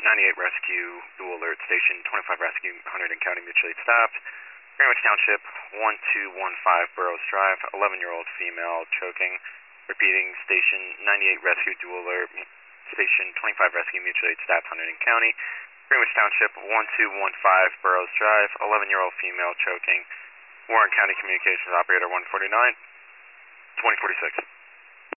98 rescue, dual alert, station 25 rescue, Hunterdon County mutual aid staff. Greenwich Township, 1215 Burroughs Drive, 11-year-old female choking. Repeating, station 98 rescue, dual alert, station 25 rescue, mutual aid staff, Hunterdon County. Greenwich Township, 1215 Burroughs Drive, 11-year-old female choking. Warren County Communications Operator 149, 2046.